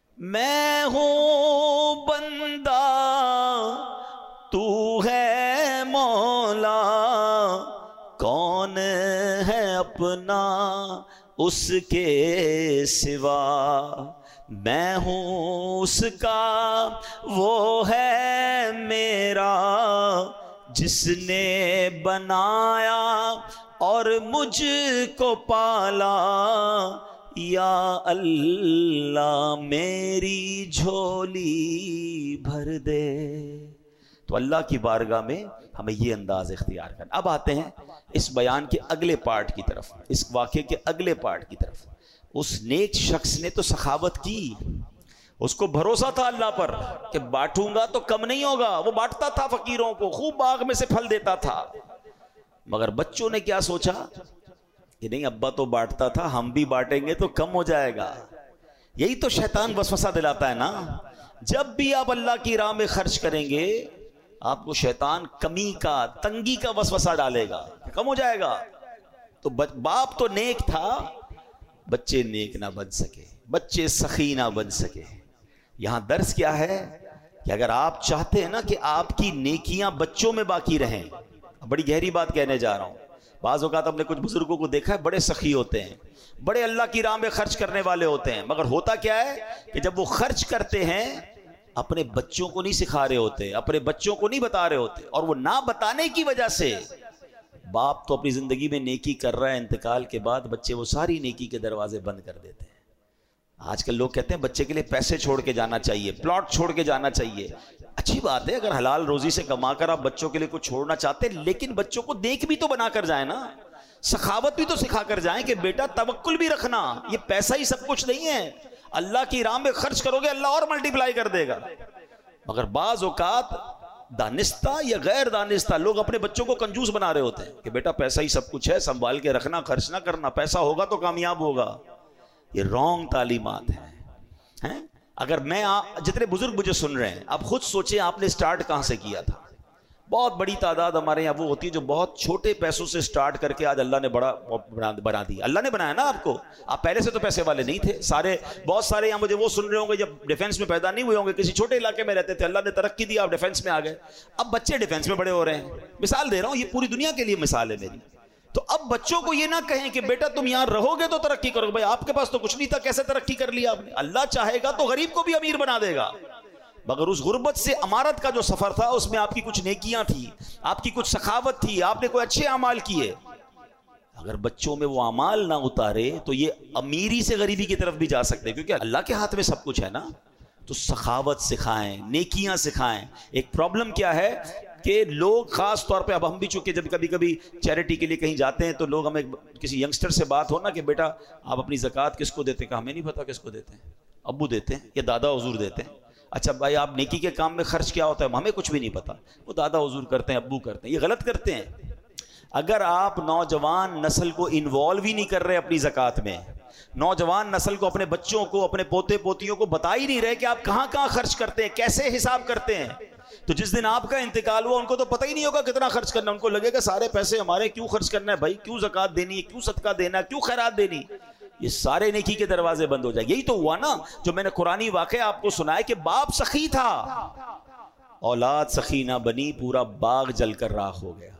میں ہوں بندہ تو ہے مولا، کون ہے اپنا اس کے سوا، میں ہوں اس کا وہ ہے میرا جس نے بنایا اور مجھ کو پالا، یا اللہ میری جھولی بھر دے. تو اللہ کی بارگاہ میں ہمیں یہ انداز اختیار کرنا. اب آتے ہیں اس بیان کے اگلے پارٹ کی طرف، اس واقعے کے اگلے پارٹ کی طرف. اس نیک شخص نے تو سخاوت کی، اس کو بھروسہ تھا اللہ پر کہ بانٹوں گا تو کم نہیں ہوگا. وہ بانٹتا تھا فقیروں کو، خوب باغ میں سے پھل دیتا تھا. مگر بچوں نے کیا سوچا کہ نہیں ابا تو بانٹتا تھا، ہم بھی بانٹیں گے تو کم ہو جائے گا. یہی تو شیطان وسوسہ دلاتا ہے نا. جب بھی آپ اللہ کی راہ میں خرچ کریں گے آپ کو شیطان کمی کا، تنگی کا وسوسہ ڈالے گا، کم ہو جائے گا. تو باپ تو نیک تھا، بچے نیک نہ بن سکے، بچے سخی نہ بن سکے. یہاں درس کیا ہے کہ اگر آپ چاہتے ہیں نا کہ آپ کی نیکیاں بچوں میں باقی رہیں، بڑی گہری بات کہنے جا رہا ہوں. بعض اوقات ہم نے کچھ بزرگوں کو دیکھا ہے بڑے سخی ہوتے ہیں، بڑے اللہ کی راہ میں خرچ کرنے والے ہوتے ہیں، مگر ہوتا کیا ہے کہ جب وہ خرچ کرتے ہیں اپنے بچوں کو نہیں سکھا رہے ہوتے، اپنے بچوں کو نہیں بتا رہے ہوتے، اور وہ نہ بتانے کی وجہ سے باپ تو اپنی زندگی میں نیکی کر رہا ہے، انتقال کے بعد بچے وہ ساری نیکی کے دروازے بند کر دیتے ہیں. آج کل لوگ کہتے ہیں بچے کے لیے پیسے چھوڑ کے جانا چاہیے، پلاٹ چھوڑ کے جانا چاہیے. اچھی بات ہے اگر حلال روزی سے کما کر آپ بچوں کے لیے کچھ چھوڑنا چاہتے ہیں، لیکن بچوں کو نیک بھی تو بنا کر جائیں نا، سخاوت بھی تو سکھا کر جائیں کہ بیٹا توکل بھی رکھنا، یہ پیسہ ہی سب کچھ نہیں ہے، اللہ کی راہ میں خرچ کرو گے اللہ اور ملٹیپلائی کر دے گا. مگر بعض اوقات دانستہ یا غیر دانستہ لوگ اپنے بچوں کو کنجوس بنا رہے ہوتے ہیں کہ بیٹا پیسہ ہی سب کچھ ہے، سنبھال کے رکھنا، خرچ نہ کرنا، پیسہ ہوگا تو کامیاب ہوگا. یہ رانگ تعلیمات ہیں. اگر میں جتنے بزرگ مجھے سن رہے ہیں، آپ خود سوچیں آپ نے سٹارٹ کہاں سے کیا تھا. بہت بڑی تعداد ہمارے یہاں وہ ہوتی ہے جو بہت چھوٹے پیسوں سے سٹارٹ کر کے آج اللہ نے بڑا بنا دی. اللہ نے بنایا نا آپ کو، آپ پہلے سے تو پیسے والے نہیں تھے. بہت سارے یہاں مجھے وہ سن رہے ہوں گے جب ڈیفنس میں پیدا نہیں ہوئے ہوں گے، کسی چھوٹے علاقے میں رہتے تھے، اللہ نے ترقی دی، آپ ڈیفنس میں آ گئے، اب بچے ڈیفنس میں بڑے ہو رہے ہیں. مثال دے رہا ہوں، یہ پوری دنیا کے لیے مثال ہے میری. تو اب بچوں کو یہ نہ کہیں کہ بیٹا تم یہاں رہو گے تو ترقی کرو گے. بھائی آپ کے پاس تو کچھ نہیں تھا، کیسے ترقی کر لیا آپ نے؟ اللہ چاہے گا تو غریب کو بھی امیر بنا دے گا. مگر اس غربت سے امارت کا جو سفر تھا اس میں آپ کی کچھ نیکیاں تھی، آپ کی کچھ سخاوت تھی، آپ نے کوئی اچھے اعمال کیے. اگر بچوں میں وہ اعمال نہ اتارے تو یہ امیری سے غریبی کی طرف بھی جا سکتے، کیونکہ اللہ کے ہاتھ میں سب کچھ ہے نا. تو سخاوت سکھائیں، نیکیاں سکھائیں. ایک پرابلم کیا ہے کہ لوگ خاص طور پہ، اب ہم بھی چونکہ جب کبھی کبھی چیریٹی کے لیے کہیں جاتے ہیں تو لوگ ہمیں کسی ینگسٹر سے بات ہونا کہ بیٹا آپ اپنی زکوٰۃ کس کو دیتے ہیں، کہ ہمیں نہیں پتا کس کو دیتے ہیں، ابو دیتے ہیں یا دادا حضور دیتے ہیں. اچھا بھائی آپ نیکی کے کام میں خرچ کیا ہوتا ہے ہمیں کچھ بھی نہیں پتا، وہ دادا حضور کرتے ہیں، ابو کرتے ہیں. یہ غلط کرتے ہیں. اگر آپ نوجوان نسل کو انوالو ہی نہیں کر رہے اپنی زکوٰۃ میں، نوجوان نسل کو، اپنے بچوں کو، اپنے پوتے پوتیوں کو بتا ہی نہیں رہے کہ آپ کہاں کہاں خرچ کرتے ہیں، کیسے حساب کرتے ہیں، تو جس دن آپ کا انتقال ہوا ان کو تو پتہ ہی نہیں ہوگا کتنا خرچ کرنا. ان کو لگے گا سارے پیسے ہمارے، کیوں خرچ کرنا ہے بھائی، کیوں زکوٰۃ دینی ہے، کیوں صدقہ دینا ہے، کیوں خیرات دینی. یہ سارے نیکی کے دروازے بند ہو جائے. یہی تو ہوا نا جو میں نے قرآنی واقعہ آپ کو سنایا کہ باپ سخی تھا، اولاد سخی نہ بنی، پورا باغ جل کر راکھ ہو گیا.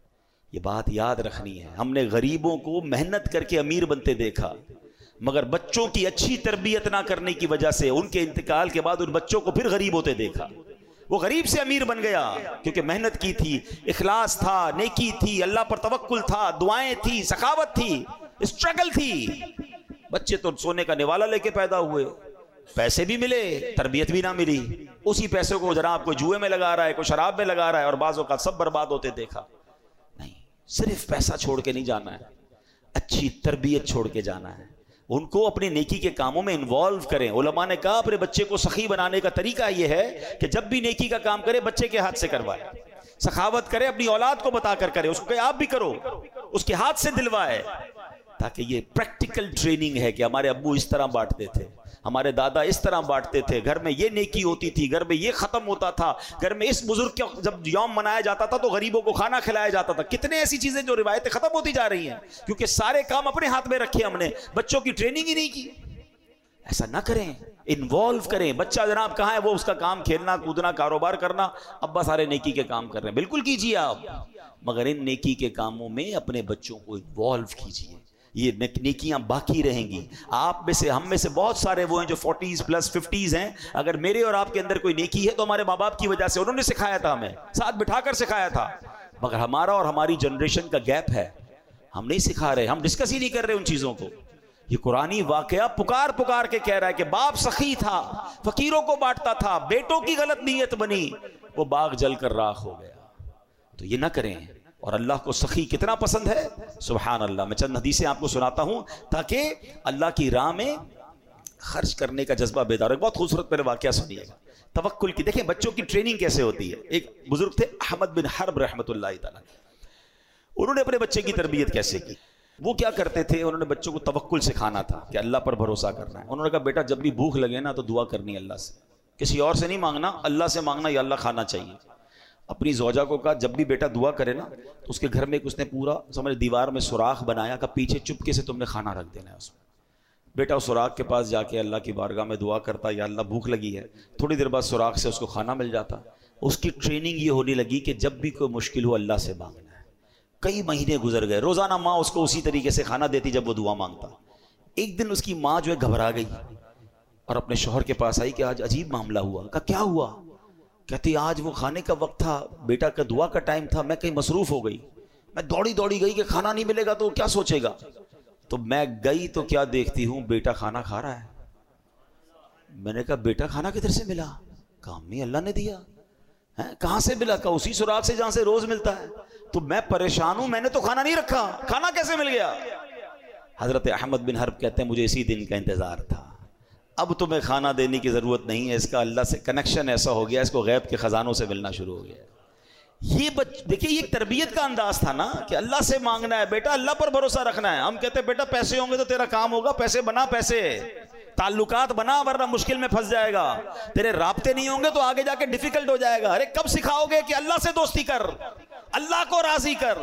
یہ بات یاد رکھنی ہے. ہم نے غریبوں کو محنت کر کے امیر بنتے دیکھا، مگر بچوں کی اچھی تربیت نہ کرنے کی وجہ سے ان کے انتقال کے بعد ان بچوں کو پھر غریب ہوتے دیکھا. وہ غریب سے امیر بن گیا کیونکہ محنت کی تھی، اخلاص تھا، نیکی تھی، اللہ پر توکل تھا، دعائیں تھی، سخاوت تھی، اسٹرگل تھی. بچے تو سونے کا نوالا لے کے پیدا ہوئے، پیسے بھی ملے، تربیت بھی نہ ملی. اسی پیسے کو جناب کوئی جوئے میں لگا رہا ہے، کوئی شراب میں لگا رہا ہے، اور بعضوں کا سب برباد ہوتے دیکھا. نہیں، صرف پیسہ چھوڑ کے نہیں جانا ہے، اچھی تربیت چھوڑ کے جانا ہے. ان کو اپنے نیکی کے کاموں میں انوالو کریں. علماء نے کہا اپنے بچے کو سخی بنانے کا طریقہ یہ ہے کہ جب بھی نیکی کا کام کرے بچے کے ہاتھ سے کروائے، سخاوت کرے، اپنی اولاد کو بتا کر کرے، اس کو کہ آپ بھی کرو، اس کے ہاتھ سے دلوائے. تاکہ یہ پریکٹیکل ٹریننگ ہے کہ ہمارے ابو اس طرح بانٹتے تھے، ہمارے دادا اس طرح بانٹتے تھے، گھر میں یہ نیکی ہوتی تھی، گھر میں یہ ختم ہوتا تھا، گھر میں اس بزرگ کا جب یوم منایا جاتا تھا تو غریبوں کو کھانا کھلایا جاتا تھا. کتنے ایسی چیزیں جو روایتیں ختم ہوتی جا رہی ہیں کیونکہ سارے کام اپنے ہاتھ میں رکھے ہم نے، بچوں کی ٹریننگ ہی نہیں کی. ایسا نہ کریں، انوالو کریں. بچہ جناب کہاں ہے، وہ اس کا کام کھیلنا کودنا کاروبار کرنا، ابا سارے نیکی کے کام کر رہے ہیں، بالکل کیجیے آپ، مگر ان نیکی کے کاموں میں اپنے بچوں کو انوالو کیجیے. یہ نیکیاں باقی رہیں گی. آپ میں سے، ہم میں سے بہت سارے وہ ہیں جو 40s پلس 50s ہیں. اگر میرے اور آپ کے اندر کوئی نیکی ہے تو ہمارے ماں باپ کی وجہ سے، انہوں نے سکھایا تھا، ہمیں ساتھ بٹھا کر سکھایا تھا. مگر ہمارا اور ہماری جنریشن کا گیپ ہے، ہم نہیں سکھا رہے، ہم ڈسکس ہی نہیں کر رہے ان چیزوں کو. یہ قرآنی واقعہ پکار پکار کے کہہ رہا ہے کہ باپ سخی تھا، فقیروں کو بانٹتا تھا، بیٹوں کی غلط نیت بنی، وہ باغ جل کر راکھ ہو گیا. تو یہ نہ کریں. اور اللہ کو سخی کتنا پسند ہے، سبحان اللہ. میں چند حدیثیں آپ کو سناتا ہوں تاکہ اللہ کی راہ میں خرچ کرنے کا جذبہ بیدار ہو. بہت خوبصورت میرے واقعہ سنیے گا توکل کی. دیکھیں بچوں کی ٹریننگ کیسے ہوتی ہے. ایک بزرگ تھے احمد بن حرب رحمۃ اللہ تعالیٰ، انہوں نے اپنے بچے کی تربیت کیسے کی. وہ کیا کرتے تھے، انہوں نے بچوں کو توکل سکھانا تھا کہ اللہ پر بھروسہ کرنا ہے. انہوں نے کہا بیٹا جب بھی بھوک لگے نا تو دعا کرنی ہے اللہ سے، کسی اور سے نہیں مانگنا، اللہ سے مانگنا، یا اللہ کھانا چاہیے. اپنی زوجہ کو کہا جب بھی بیٹا دعا کرے نا تو اس کے گھر میں اس نے پورا سمجھ دیوار میں سوراخ بنایا کہ پیچھے چپکے سے تم نے کھانا رکھ دینا ہے اس میں. بیٹا اس سوراخ کے پاس جا کے اللہ کی بارگاہ میں دعا کرتا, یا اللہ بھوک لگی ہے, تھوڑی دیر بعد سوراخ سے اس کو کھانا مل جاتا. اس کی ٹریننگ یہ ہونے لگی کہ جب بھی کوئی مشکل ہو اللہ سے مانگنا ہے. کئی مہینے گزر گئے, روزانہ ماں اس کو اسی طریقے سے کھانا دیتی جب وہ دعا مانگتا. ایک دن اس کی ماں جو ہے گھبرا گئی اور اپنے شوہر کے پاس آئی کہ آج عجیب معاملہ ہوا. کہا کیا ہوا؟ کہتی آج وہ کھانے کا وقت تھا, بیٹا کا دعا کا ٹائم تھا, میں کہیں مصروف ہو گئی, میں دوڑی گئی کہ کھانا نہیں ملے گا تو کیا سوچے گا. تو میں گئی تو کیا دیکھتی ہوں بیٹا کھانا کھا رہا ہے. میں نے کہا بیٹا کھانا کدھر سے ملا؟ کہا امی اللہ نے دیا. کہاں سے ملا؟ کہا اسی سوراخ سے جہاں سے روز ملتا ہے. تو میں پریشان ہوں, میں نے تو کھانا نہیں رکھا, کھانا کیسے مل گیا؟ حضرت احمد بن حرب کہتے ہیں مجھے اسی دن کا انتظار تھا, اب تمہیں کھانا دینے کی ضرورت نہیں ہے, اس کا اللہ سے کنیکشن ایسا ہو گیا, اس کو غیب کے خزانوں سے ملنا شروع ہو گیا. یہ دیکھیے یہ تربیت کا انداز تھا نا کہ اللہ سے مانگنا ہے, بیٹا اللہ پر بھروسہ رکھنا ہے. ہم کہتے ہیں بیٹا پیسے ہوں گے تو تیرا کام ہوگا, پیسے بنا, پیسے تعلقات بنا ورنہ مشکل میں پھنس جائے گا. تیرے رابطے نہیں ہوں گے تو آگے جا کے ڈیفیکلٹ ہو جائے گا. ارے کب سکھاؤ گے کہ اللہ سے دوستی کر, اللہ کو راضی کر.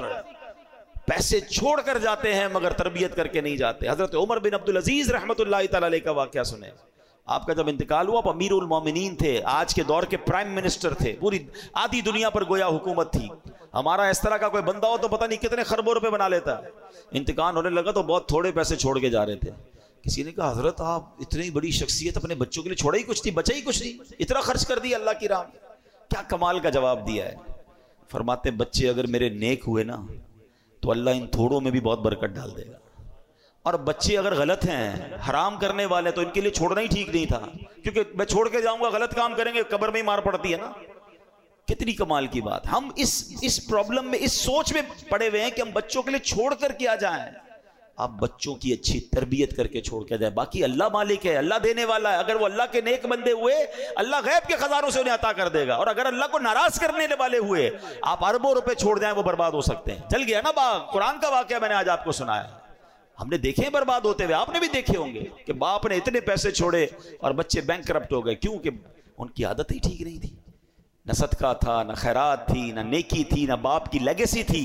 پیسے چھوڑ کر جاتے ہیں مگر تربیت کر کے نہیں جاتے. حضرت عمر بن عبدالعزیز رحمۃ اللہ تعالی علیہ کا واقعہ سنیں. آپ کا جب انتقال ہوا, آپ امیر المومنین تھے, آج کے دور کے پرائم منسٹر تھے, پوری آدھی دنیا پر گویا حکومت تھی. ہمارا اس طرح کا کوئی بندہ ہو تو پتہ نہیں کتنے خربوں روپے بنا لیتا. انتقال ہونے لگا تو بہت تھوڑے پیسے چھوڑ کے جا رہے تھے. کسی نے کہا حضرت آپ اتنی بڑی شخصیت, اپنے بچوں کے لیے چھوڑا ہی کچھ نہیں, بچا ہی کچھ نہیں, اتنا خرچ کر دیا اللہ کی راہ میں. کیا کمال کا جواب دیا ہے. فرماتے بچے اگر میرے نیک ہوئے نا تو اللہ ان تھوڑوں میں بھی بہت برکت ڈال دے گا, اور بچے اگر غلط ہیں, حرام کرنے والے, تو ان کے لیے چھوڑنا ہی ٹھیک نہیں تھا, کیونکہ میں چھوڑ کے جاؤں گا غلط کام کریں گے, قبر میں ہی مار پڑتی ہے نا. کتنی کمال کی بات. ہم اس پرابلم میں, اس سوچ میں پڑے ہوئے ہیں کہ ہم بچوں کے لیے چھوڑ کر کیا جائیں. آپ بچوں کی اچھی تربیت کر کے چھوڑ کے جائیں. باقی اللہ مالک ہے, اللہ دینے والا ہے. اگر وہ اللہ کے نیک بندے ہوئے, اللہ غیب کے خزانوں سے انہیں عطا کر دے گا. اور اگر اللہ کو ناراض کرنے والے ہوئے, آپ اربوں روپے چھوڑ جائیں, وہ برباد ہو سکتے ہیں. چل گیا نا باغ. قرآن کا واقعہ میں نے آج آپ کو سنایا, ہم نے دیکھے ہیں برباد ہوتے ہوئے, آپ نے بھی دیکھے ہوں گے کہ باپ نے اتنے پیسے چھوڑے اور بچے بینک کرپٹ ہو گئے. کیوں کہ ان کی عادت ہی ٹھیک نہیں تھی, نہ صدقہ تھا, نہ خیرات تھی, نہ نیکی تھی, نہ باپ کی لیگیسی تھی.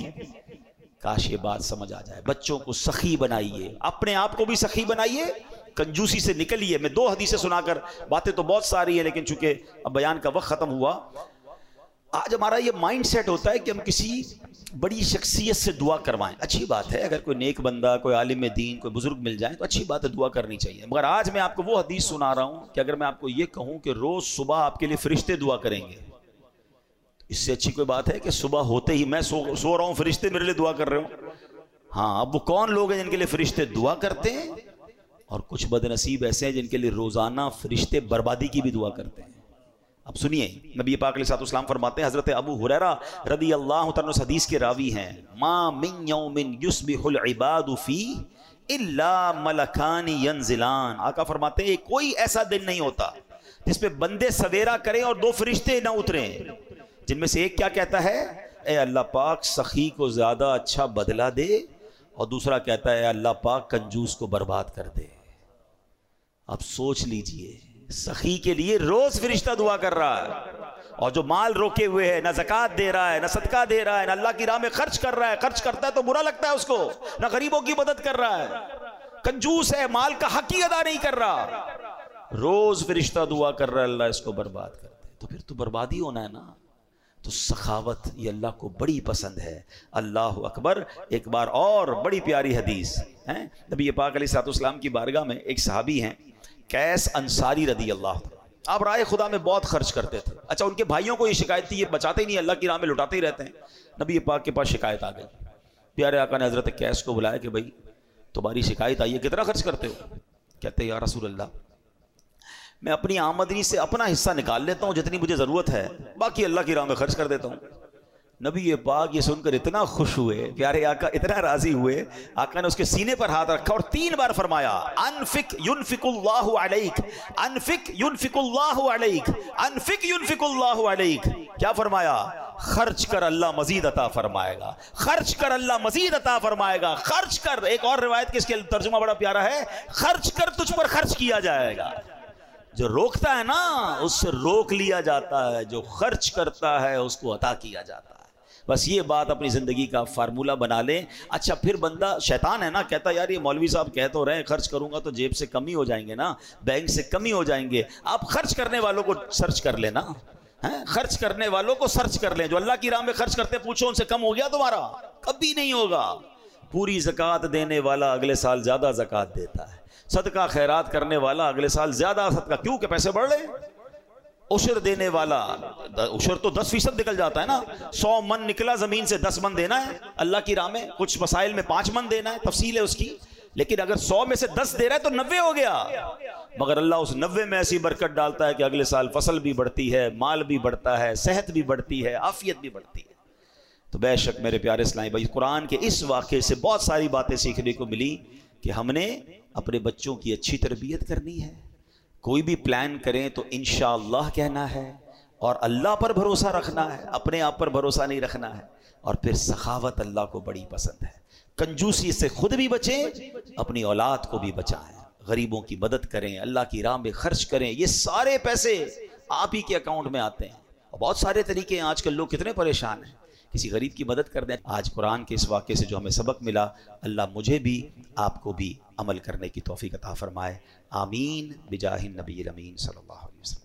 کاش یہ بات سمجھ آ جائے. بچوں کو سخی بنائیے, اپنے آپ کو بھی سخی بنائیے, کنجوسی سے نکلیے. میں 2 حدیثیں سنا کر, باتیں تو بہت ساری ہیں لیکن چونکہ اب بیان کا وقت ختم ہوا, آج ہمارا یہ مائنڈ سیٹ ہوتا ہے کہ ہم کسی بڑی شخصیت سے دعا کروائیں. اچھی بات ہے, اگر کوئی نیک بندہ, کوئی عالم دین, کوئی بزرگ مل جائے تو اچھی بات ہے, دعا کرنی چاہیے. مگر آج میں آپ کو وہ حدیث سنا رہا ہوں کہ اگر میں آپ کو یہ کہوں کہ روز صبح آپ کے لیے فرشتے دعا کریں گے, اس سے اچھی کوئی بات ہے کہ صبح ہوتے ہی میں سو رہا ہوں, فرشتے میرے لیے دعا کر رہے ہوں. ہاں, اب وہ کون لوگ ہیں جن کے لیے فرشتے دعا کرتے ہیں, اور کچھ بد نصیب ایسے ہیں جن کے لیے روزانہ فرشتے بربادی کی بھی دعا کرتے ہیں. اب سنیے, نبی پاک علیہ السلام فرماتے ہیں, حضرت ابو ہریرہ رضی اللہ تعالیٰ عنہ حدیث کے راوی ہیں, ما من یوم یصبح العباد فیہ الا ملکان ینزلان. آقا فرماتے ہیں کوئی ایسا دن نہیں ہوتا جس پہ بندے سویرا کریں اور 2 فرشتے نہ اتریں, جن میں سے ایک کیا کہتا ہے, اے اللہ پاک سخی کو زیادہ اچھا بدلہ دے, اور دوسرا کہتا ہے اے اللہ پاک کنجوس کو برباد کر دے. اب سوچ لیجئے, سخی کے لیے روز فرشتہ دعا کر رہا ہے, اور جو مال روکے ہوئے ہے, نہ زکوٰۃ دے رہا ہے, نہ صدقہ دے رہا ہے, نہ اللہ کی راہ میں خرچ کر رہا ہے, خرچ کرتا ہے تو برا لگتا ہے اس کو, نہ غریبوں کی مدد کر رہا ہے, کنجوس ہے, مال کا حق ہی ادا نہیں کر رہا, روز فرشتہ دعا کر رہا ہے اللہ اس کو برباد کر دے, تو پھر تو بربادی ہونا ہے نا. تو سخاوت یہ اللہ کو بڑی پسند ہے. اللہ اکبر. ایک بار اور بڑی پیاری حدیث ہے, نبی پاک علیہ السلام کی بارگاہ میں ایک صحابی ہیں قیس انصاری رضی اللہ عنہ, آپ رائے خدا میں بہت خرچ کرتے تھے. اچھا, ان کے بھائیوں کو یہ شکایت تھی, یہ بچاتے ہی نہیں, اللہ کی راہ میں لٹاتے ہی رہتے ہیں. نبی پاک کے پاس شکایت آ گئی. پیارے آقا نے حضرت قیس کو بلایا کہ بھائی تمہاری شکایت آئی ہے, کتنا خرچ کرتے ہو؟ کہتے ہیں یا رسول اللہ میں اپنی آمدنی سے اپنا حصہ نکال لیتا ہوں جتنی مجھے ضرورت ہے, باقی اللہ کی راہ میں خرچ کر دیتا ہوں. نبی پاک یہ سن کر اتنا خوش ہوئے, پیارے آقا اتنا راضی ہوئے, آقا نے اس کے سینے پر ہاتھ رکھا اور 3 بار فرمایا انفق ينفق اللہ علیک, انفق ينفق اللہ علیک, انفق ينفق اللہ علیک. کیا فرمایا؟ خرچ کر اللہ مزید عطا فرمائے گا, خرچ کر اللہ مزید عطا فرمائے گا, خرچ کر. ایک اور روایت کے اس کے ترجمہ بڑا پیارا ہے, خرچ کر تجھ پر خرچ کیا جائے گا. جو روکتا ہے نا اس سے روک لیا جاتا ہے، جو خرچ کرتا ہے اس کو عطا کیا جاتا ہے۔ بس یہ بات اپنی زندگی کا فارمولہ بنا لیں۔ اچھا پھر بندہ شیطان ہے نا، کہتا ہے یار یہ مولوی صاحب کہہ تو رہے ہیں خرچ کروں گا تو جیب سے کمی ہو جائیں گے نا، بینک سے کمی ہو جائیں گے۔ آپ خرچ کرنے والوں کو سرچ کر لینا، خرچ کرنے والوں کو سرچ کر لیں، جو اللہ کی راہ میں خرچ کرتے پوچھو ان سے کم ہو گیا تمہارا؟ کبھی نہیں ہوگا۔ پوری زکوٰۃ دینے والا اگلے سال زیادہ زکوٰۃ دیتا ہے، صدقہ خیرات کرنے والا اگلے سال زیادہ صدقہ، کیوں کہ پیسے بڑھ رہے ہیں۔ عشر دینے والا، عشر تو 10% نکل جاتا ہے نا، 100 من نکلا زمین سے 10 من دینا ہے اللہ کی راہ میں، کچھ مسائل میں 5 من دینا ہے، تفصیل ہے اس کی، لیکن اگر 100 میں سے 10 دے رہا ہے تو 90 ہو گیا۔ مگر اللہ اس 90 میں ایسی برکت ڈالتا ہے کہ اگلے سال فصل بھی بڑھتی ہے، مال بھی بڑھتا ہے، صحت بھی بڑھتی ہے، عافیت بھی بڑھتی ہے۔ تو بے شک میرے پیارے اسلامی بھائی، قرآن کے اس واقعے سے بہت ساری باتیں سیکھنے کو ملی کہ ہم نے اپنے بچوں کی اچھی تربیت کرنی ہے، کوئی بھی پلان کریں تو انشاءاللہ کہنا ہے، اور اللہ پر بھروسہ رکھنا ہے، اپنے آپ پر بھروسہ نہیں رکھنا ہے، اور پھر سخاوت اللہ کو بڑی پسند ہے۔ کنجوسی سے خود بھی بچیں، اپنی اولاد کو بھی بچائیں، غریبوں کی مدد کریں، اللہ کی راہ میں خرچ کریں۔ یہ سارے پیسے آپ ہی کے اکاؤنٹ میں آتے ہیں، اور بہت سارے طریقے ہیں۔ آج کل لوگ کتنے پریشان ہیں، کسی غریب کی مدد کر دیں۔ آج قرآن کے اس واقعے سے جو ہمیں سبق ملا، اللہ مجھے بھی آپ کو بھی عمل کرنے کی توفیق عطا فرمائے، آمین بجاہ النبی الامین صلی اللہ علیہ وسلم۔